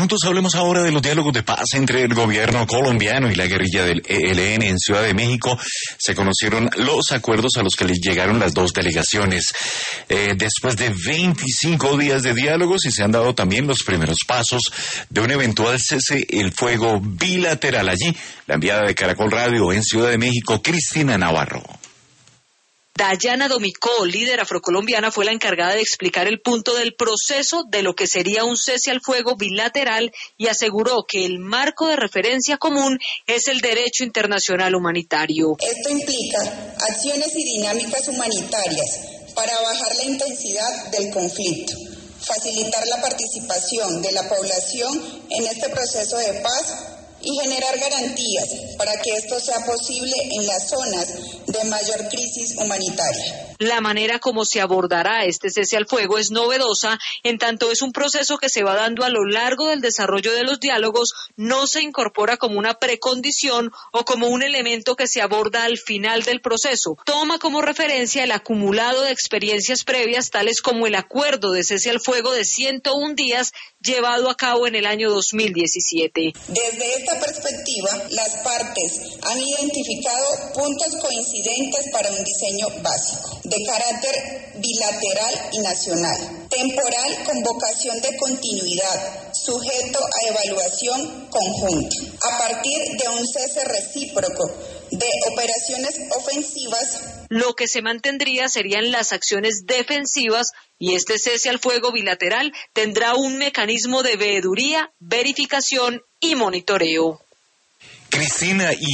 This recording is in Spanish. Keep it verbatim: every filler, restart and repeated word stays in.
Juntos hablemos ahora de los diálogos de paz entre el gobierno colombiano y la guerrilla del E L N en Ciudad de México. Se conocieron los acuerdos a los que les llegaron las dos delegaciones. Eh, después de veinticinco días de diálogos y se han dado también los primeros pasos de un eventual cese el fuego bilateral. Allí, la enviada de Caracol Radio en Ciudad de México, Cristina Navarro. Dayana Domicó, líder afrocolombiana, fue la encargada de explicar el punto del proceso de lo que sería un cese al fuego bilateral y aseguró que el marco de referencia común es el derecho internacional humanitario. Esto implica acciones y dinámicas humanitarias para bajar la intensidad del conflicto, facilitar la participación de la población en este proceso de paz y generar garantías para que esto sea posible en las zonas de mayor crisis humanitaria. La manera como se abordará este cese al fuego es novedosa, en tanto es un proceso que se va dando a lo largo del desarrollo de los diálogos, no se incorpora como una precondición o como un elemento que se aborda al final del proceso. Toma como referencia el acumulado de experiencias previas, tales como el acuerdo de cese al fuego de ciento un días llevado a cabo en el año dos mil diecisiete. Desde esta perspectiva, las partes han identificado puntos coincidentes para un diseño básico, de carácter bilateral y nacional, temporal con vocación de continuidad, sujeto a evaluación conjunta, a partir de un cese recíproco de operaciones ofensivas. Lo que se mantendría serían las acciones defensivas y este cese al fuego bilateral tendrá un mecanismo de veeduría, verificación y monitoreo. Cristina, y